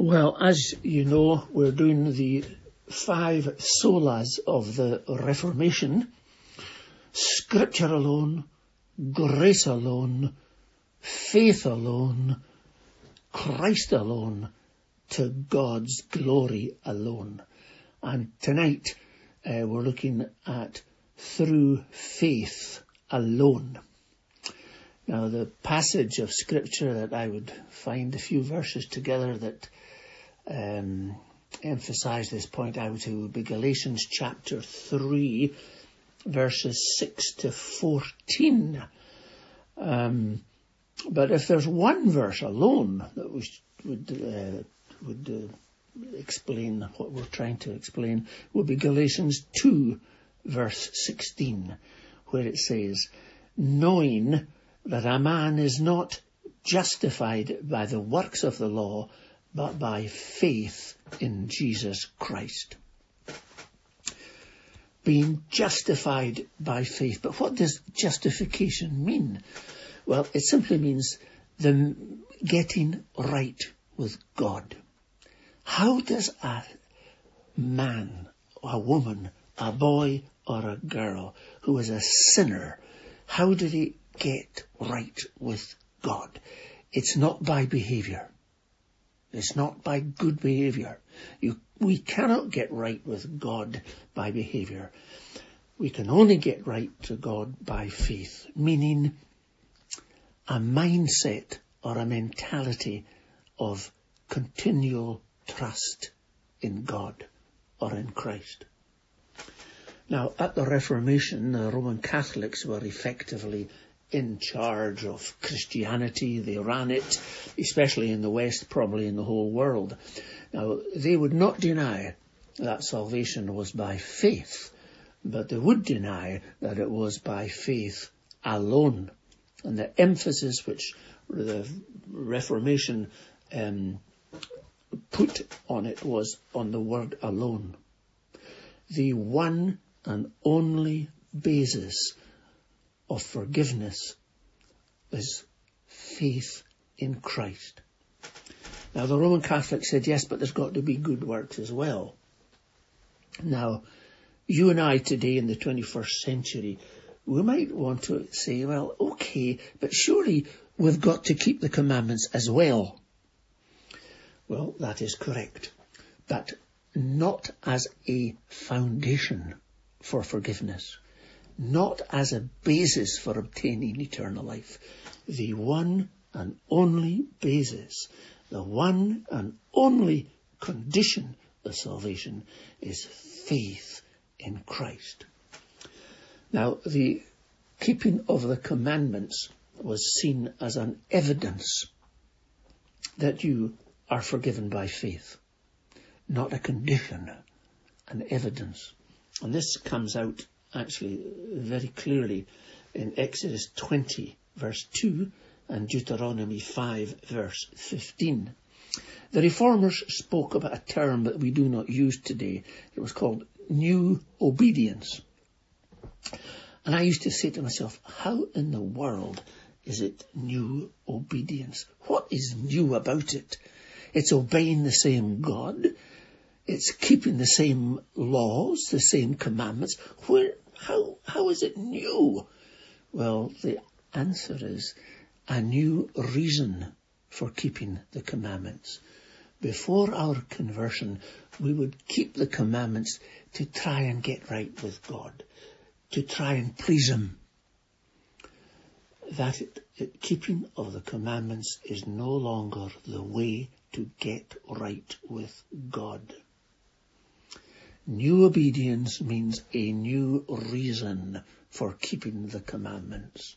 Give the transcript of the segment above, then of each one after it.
Well, as you know, we're doing the 5 solas of the Reformation: Scripture alone, grace alone, faith alone, Christ alone, to God's glory alone. And tonight we're looking at through faith alone. Now, the passage of Scripture that I would find a few verses together that emphasise this point, I would say, would be Galatians chapter 3, verses 6 to 14. But if there's one verse alone that would explain what we're trying to explain, it would be Galatians 2, verse 16, where it says, knowing that a man is not justified by the works of the law, but by faith in Jesus Christ. Being justified by faith. But what does justification mean? Well, it simply means the getting right with God. How does a man, a woman, a boy or a girl who is a sinner, how do they get right with God? It's not by behaviour. It's not by good behaviour. We cannot get right with God by behaviour. We can only get right to God by faith, meaning a mindset or a mentality of continual trust in God or in Christ. Now, at the Reformation, the Roman Catholics were effectively in charge of Christianity. They ran it, especially in the West, probably in the whole world. Now, they would not deny that salvation was by faith, but they would deny that it was by faith alone. And the emphasis which the Reformation put on it was on the word alone. The one and only basis of forgiveness is faith in Christ. Now, the Roman Catholics said, yes, but there's got to be good works as well. Now, you and I today in the 21st century, we might want to say, well, okay, but surely we've got to keep the commandments as well. Well, that is correct, but not as a foundation for forgiveness, not as a basis for obtaining eternal life. The one and only basis, the one and only condition of salvation is faith in Christ. Now, the keeping of the commandments was seen as an evidence that you are forgiven by faith, not a condition, an evidence. And this comes out actually very clearly in Exodus 20, verse 2, and Deuteronomy 5, verse 15. The Reformers spoke about a term that we do not use today. It was called new obedience. And I used to say to myself, how in the world is it new obedience? What is new about it? It's obeying the same God. It's keeping the same laws, the same commandments. How is it new? Well, the answer is a new reason for keeping the commandments. Before our conversion, we would keep the commandments to try and get right with God, to try and please Him. That keeping of the commandments is no longer the way to get right with God. New obedience means a new reason for keeping the commandments.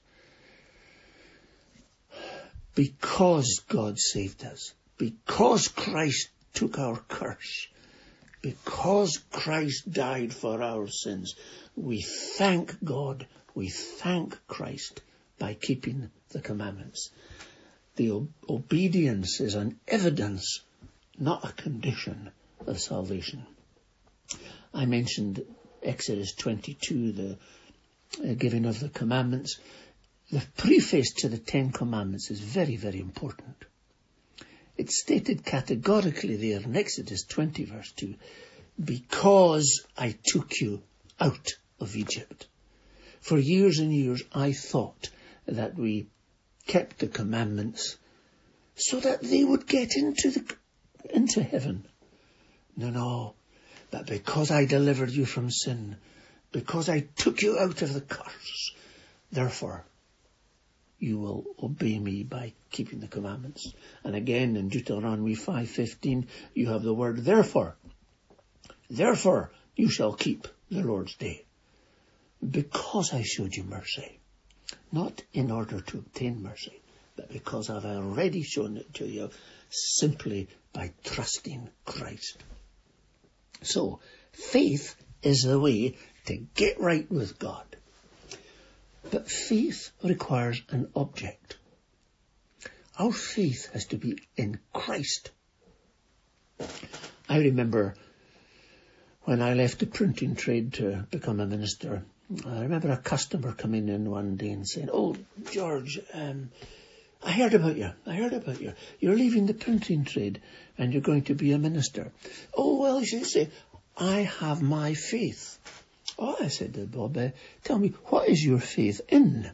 Because God saved us, because Christ took our curse, because Christ died for our sins, we thank God, we thank Christ by keeping the commandments. The obedience is an evidence, not a condition of salvation. I mentioned Exodus 22, the giving of the commandments. The preface to the 10 Commandments is very, very important. It's stated categorically there in Exodus 20 verse 2, because I took you out of Egypt. For years and years I thought that we kept the commandments so that they would get into heaven. No, but because I delivered you from sin, because I took you out of the curse, therefore you will obey me by keeping the commandments. And again in Deuteronomy 5:15 you have the word therefore. Therefore you shall keep the Lord's day, because I showed you mercy. Not in order to obtain mercy, but because I've already shown it to you simply by trusting Christ. So, faith is the way to get right with God. But faith requires an object. Our faith has to be in Christ. I remember when I left the printing trade to become a minister, I remember a customer coming in one day and saying, "Oh, George, I heard about you. You're leaving the printing trade and you're going to be a minister." "Oh, well," she said, "I have my faith." "Oh," I said to Bob, "tell me, what is your faith in?"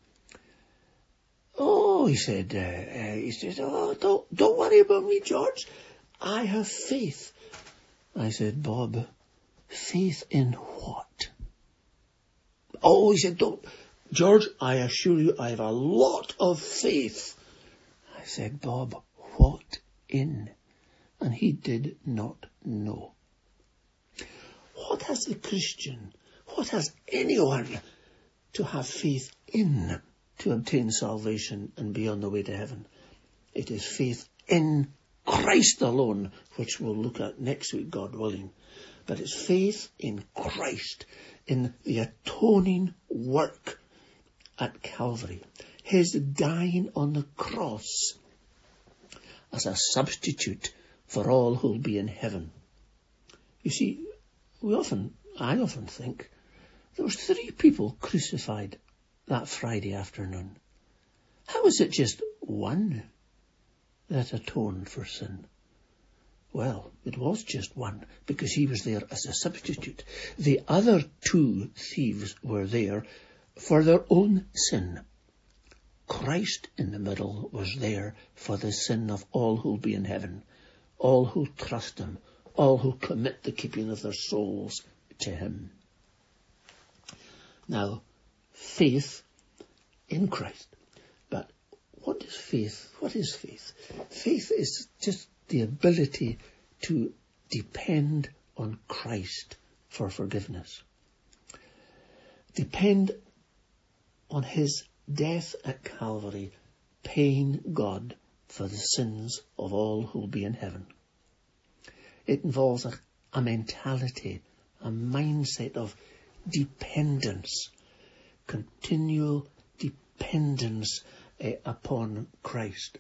"Oh," he said, "Oh, don't worry about me, George. I have faith." I said, "Bob, faith in what?" "Oh," he said, "George, I assure you I have a lot of faith." I said, "Bob, what in?" And he did not know. What has the Christian, what has anyone to have faith in to obtain salvation and be on the way to heaven? It is faith in Christ alone, which we'll look at next week, God willing. But it's faith in Christ, in the atoning work at Calvary, his dying on the cross as a substitute for all who'll be in heaven. You see, I often think there was 3 people crucified that Friday afternoon. How is it just one that atoned for sin? Well, it was just one, because he was there as a substitute. The other 2 thieves were there for their own sin. Christ in the middle was there for the sin of all who'll be in heaven, all who trust him, all who commit the keeping of their souls to him. Now, faith in Christ. But what is faith? What is faith? Faith is just the ability to depend on Christ for forgiveness. Depend on his death at Calvary, paying God for the sins of all who will be in heaven. It involves a mentality, a mindset of dependence, continual dependence upon Christ.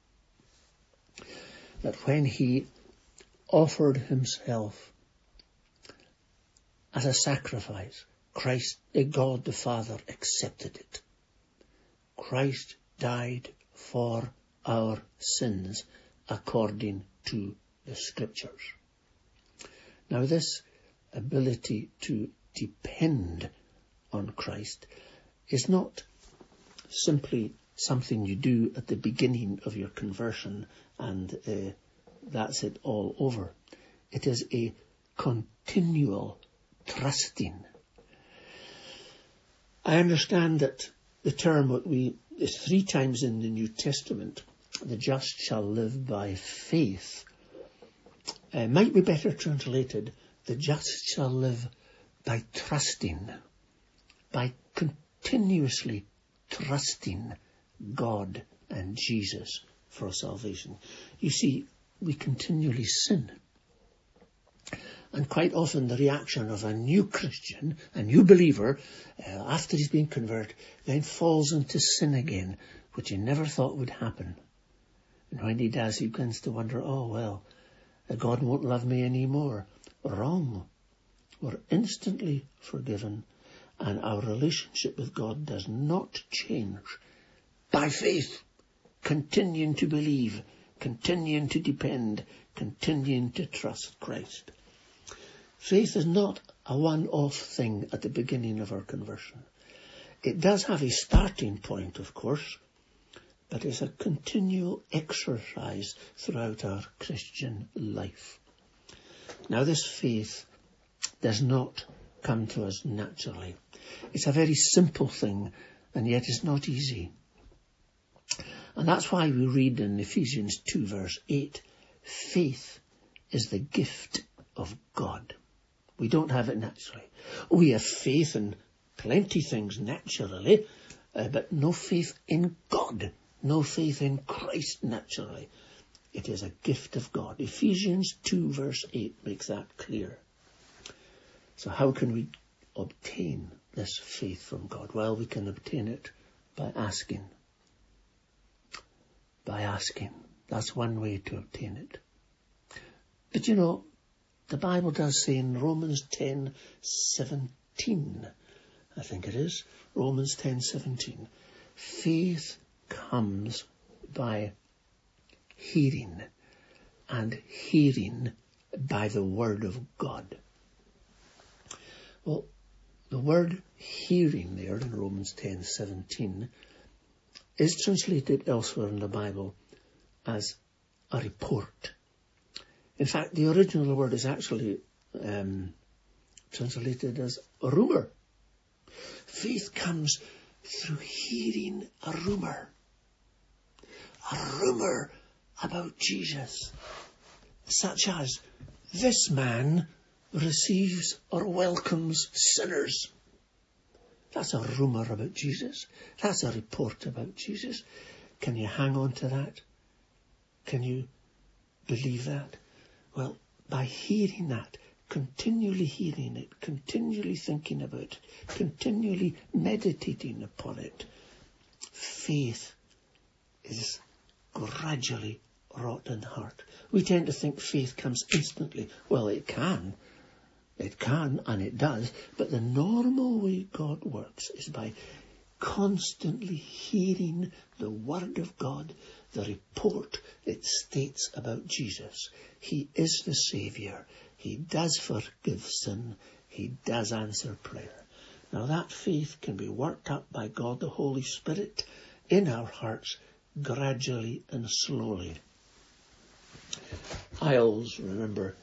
That when he offered himself as a sacrifice, God the Father accepted it. Christ died for our sins according to the Scriptures. Now, this ability to depend on Christ is not simply something you do at the beginning of your conversion and that's it all over. It is a continual trusting. I understand that the term is 3 times in the New Testament, the just shall live by faith, might be better translated, the just shall live by trusting, by continuously trusting God and Jesus for salvation. You see, we continually sin. And quite often the reaction of a new Christian, a new believer, after he's been converted, then falls into sin again, which he never thought would happen. And when he does, he begins to wonder, oh, well, God won't love me anymore. Wrong. We're instantly forgiven, and our relationship with God does not change. By faith, continuing to believe, continuing to depend, continuing to trust Christ. Faith is not a one-off thing at the beginning of our conversion. It does have a starting point, of course, but it's a continual exercise throughout our Christian life. Now, this faith does not come to us naturally. It's a very simple thing, and yet it's not easy. And that's why we read in Ephesians 2 verse 8, faith is the gift of God. We don't have it naturally. We have faith in plenty things naturally, but no faith in God, no faith in Christ naturally. It is a gift of God. Ephesians 2 verse 8 makes that clear. So how can we obtain this faith from God? Well, we can obtain it by asking. By asking. That's one way to obtain it. But you know, the Bible does say in Romans 10:17, I think it is, Romans 10:17, faith comes by hearing, and hearing by the word of God. Well, the word hearing there in Romans 10:17 is translated elsewhere in the Bible as a report. In fact, the original word is actually translated as a rumour. Faith comes through hearing a rumour. A rumour about Jesus, such as this man receives or welcomes sinners. That's a rumour about Jesus. That's a report about Jesus. Can you hang on to that? Can you believe that? Well, by hearing that, continually hearing it, continually thinking about it, continually meditating upon it, faith is gradually wrought in the heart. We tend to think faith comes instantly. Well, it can. It can, and it does. But the normal way God works is by constantly hearing the word of God, the report it states about Jesus. He is the Saviour. He does forgive sin. He does answer prayer. Now that faith can be worked up by God the Holy Spirit in our hearts gradually and slowly. I always remember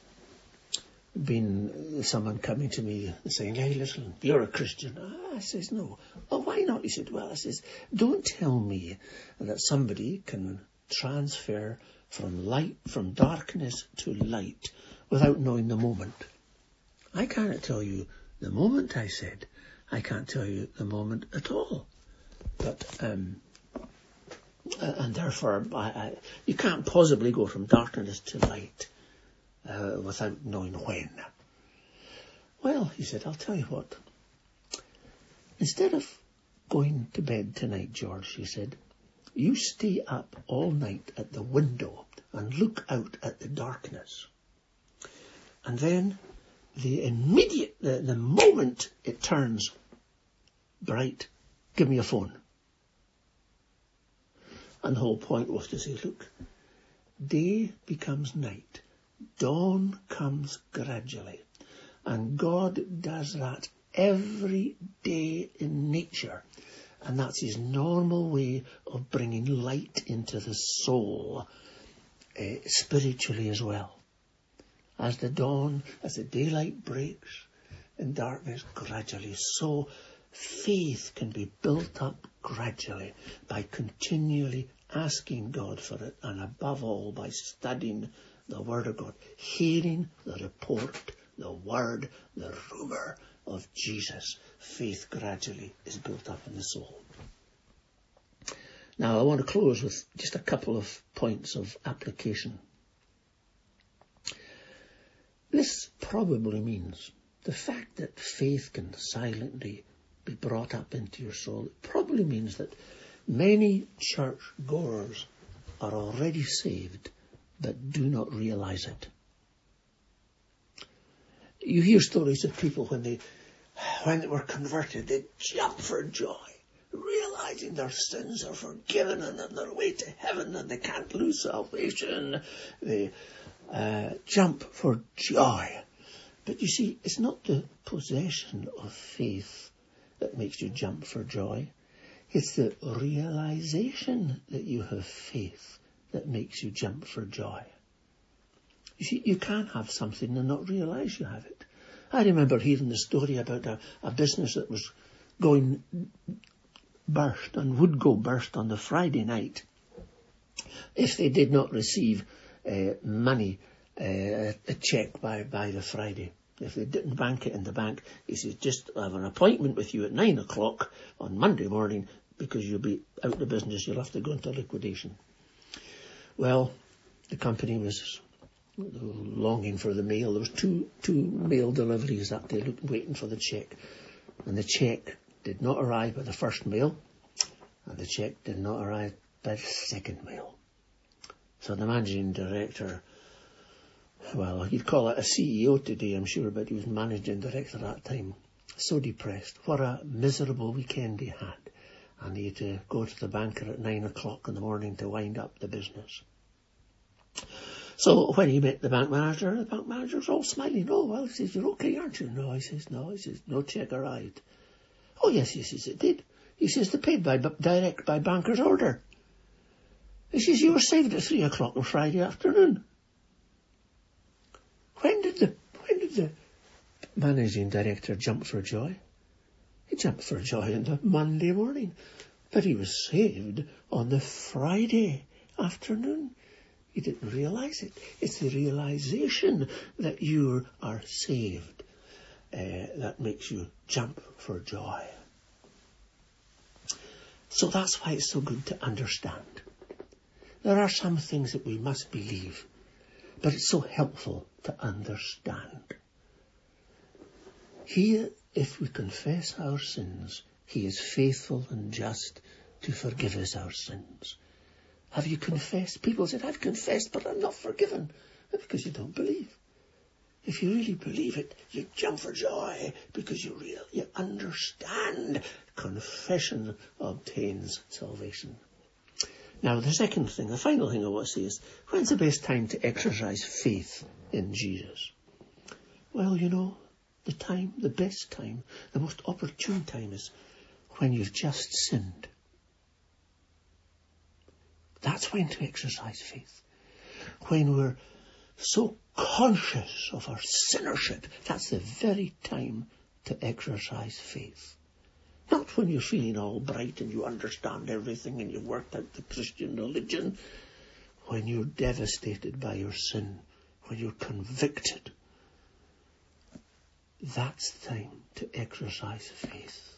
someone coming to me and saying, hey, listen, you're a Christian. I says, no. Oh, why not? He said, well, I says, don't tell me that somebody can transfer from darkness to light without knowing the moment. I can't tell you the moment, I said. I can't tell you the moment at all. But, and therefore, you can't possibly go from darkness to light without knowing when. Well, he said, I'll tell you what. Instead of going to bed tonight, George, he said, you stay up all night at the window and look out at the darkness. And then the moment it turns bright, give me a phone. And the whole point was to say, look, day becomes night. Dawn comes gradually. And God does that every day in nature. And that's his normal way of bringing light into the soul, spiritually as well. As the daylight breaks in darkness gradually, so faith can be built up gradually by continually asking God for it, and above all by studying the Word of God, hearing the report, the word, the rumour of Jesus. Faith gradually is built up in the soul. Now I want to close with just a couple of points of application. This probably means the fact that faith can silently be brought up into your soul, it probably means that many church goers are already saved but do not realise it. You hear stories of people when they were converted, they jump for joy, realising realizing their sins are forgiven and on their way to heaven and they can't lose salvation, they jump for joy. But you see, it's not the possession of faith that makes you jump for joy. It's the realization that you have faith that makes you jump for joy. You see, you can't have something and not realize you have it. I remember hearing the story about a business that was going burst and would go burst on the Friday night if they did not receive money, a cheque by the Friday. If they didn't bank it in the bank, he says, just have an appointment with you at 9 o'clock on Monday morning because you'll be out of business, you'll have to go into liquidation. Well, the company was longing for the mail. There was two mail deliveries that day waiting for the cheque. And the cheque did not arrive by the first mail, and the cheque did not arrive by the second mail. So the managing director, well, you'd call it a CEO today, I'm sure, but he was managing director at that time. So depressed. What a miserable weekend he had. And he had to go to the banker at 9 o'clock in the morning to wind up the business. So when he met the bank manager's all smiling. Oh, well, he says, you're okay, aren't you? No, he says, no cheque arrived. Oh, yes, he says, it did. He says, they paid direct by banker's order. He says, you were saved at 3 o'clock on Friday afternoon. When did the managing director jump for joy? He jumped for joy on the Monday morning. But he was saved on the Friday afternoon. You didn't realise it. It's the realisation that you are saved that makes you jump for joy. So that's why it's so good to understand. There are some things that we must believe, but it's so helpful to understand. Here, if we confess our sins, he is faithful and just to forgive us our sins. Have you confessed? People said, I've confessed, but I'm not forgiven. Because you don't believe. If you really believe it, you jump for joy because you understand confession obtains salvation. Now, the second thing, the final thing I want to say is, when's the best time to exercise faith in Jesus? Well, you know, the best time, the most opportune time is when you've just sinned. That's when to exercise faith. When we're so conscious of our sinnership, that's the very time to exercise faith. Not when you're feeling all bright and you understand everything and you've worked out the Christian religion. When you're devastated by your sin, when you're convicted, that's the time to exercise faith.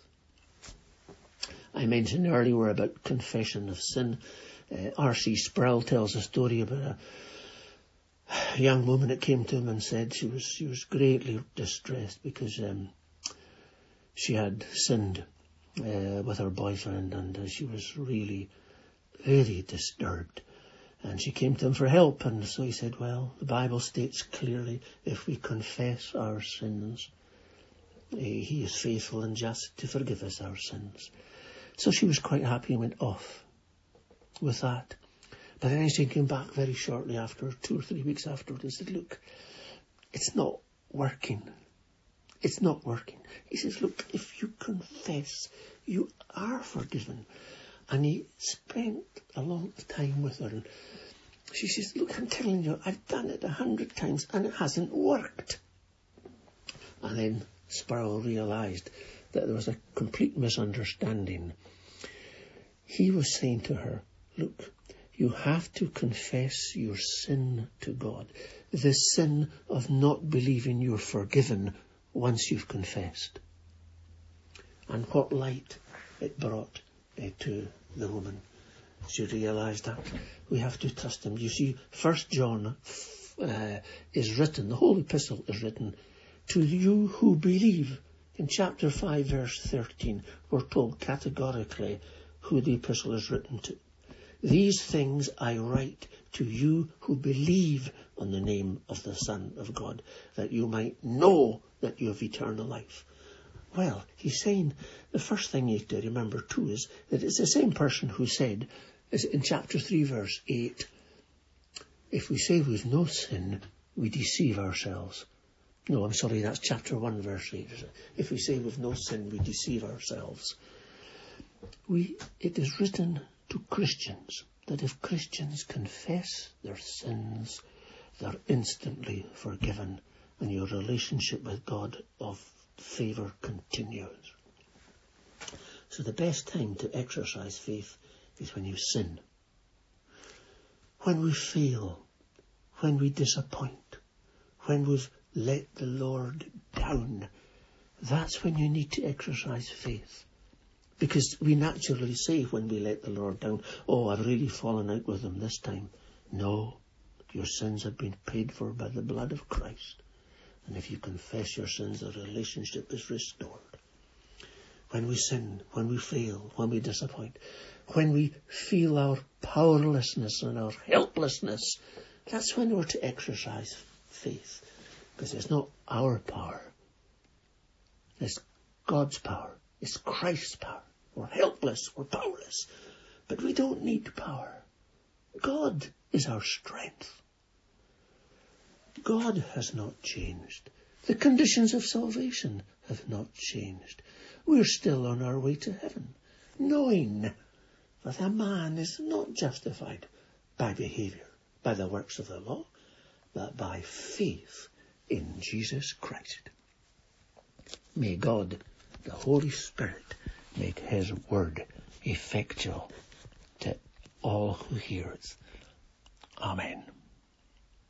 I mentioned earlier about confession of sin. R.C. Sproul tells a story about a young woman that came to him and said she was greatly distressed because she had sinned with her boyfriend, and she was really very disturbed. And she came to him for help, and so he said, well, the Bible states clearly, if we confess our sins, he is faithful and just to forgive us our sins. So she was quite happy and went off with that. But then she came back very shortly after, 2 or 3 weeks afterwards, and said, look, it's not working. It's not working. He says, look, if you confess, you are forgiven. And he spent a long time with her. And she says, look, I'm telling you, I've done it 100 times and it hasn't worked. And then Sproul realised that there was a complete misunderstanding. He was saying to her, look, you have to confess your sin to God. The sin of not believing you're forgiven once you've confessed. And what light it brought to the woman. She realised that we have to trust him. You see, 1 John is written, the whole epistle is written, to you who believe. In chapter 5, verse 13, we're told categorically who the epistle is written to. These things I write to you who believe on the name of the Son of God, that you might know that you have eternal life. Well, he's saying the first thing you have to remember too is that it's the same person who said, is in chapter 3 verse 8, if we say we've no sin, we deceive ourselves. No, I'm sorry, that's chapter 1 verse 8. If we say we've no sin, we deceive ourselves. It is written to Christians that if Christians confess their sins, they're instantly forgiven, and your relationship with God of favour continues. So the best time to exercise faith is when you sin. When we fail, when we disappoint, when we've let the Lord down, that's when you need to exercise faith. Because we naturally say when we let the Lord down, oh, I've really fallen out with him this time. No, your sins have been paid for by the blood of Christ. And if you confess your sins, the relationship is restored. When we sin, when we fail, when we disappoint, when we feel our powerlessness and our helplessness, that's when we're to exercise faith. Because it's not our power. It's God's power. It's Christ's power. We're helpless. We're powerless. But we don't need power. God is our strength. God has not changed. The conditions of salvation have not changed. We're still on our way to heaven, knowing that a man is not justified by behaviour, by the works of the law, but by faith in Jesus Christ. May God, the Holy Spirit, make his word effectual to all who hear it. Amen.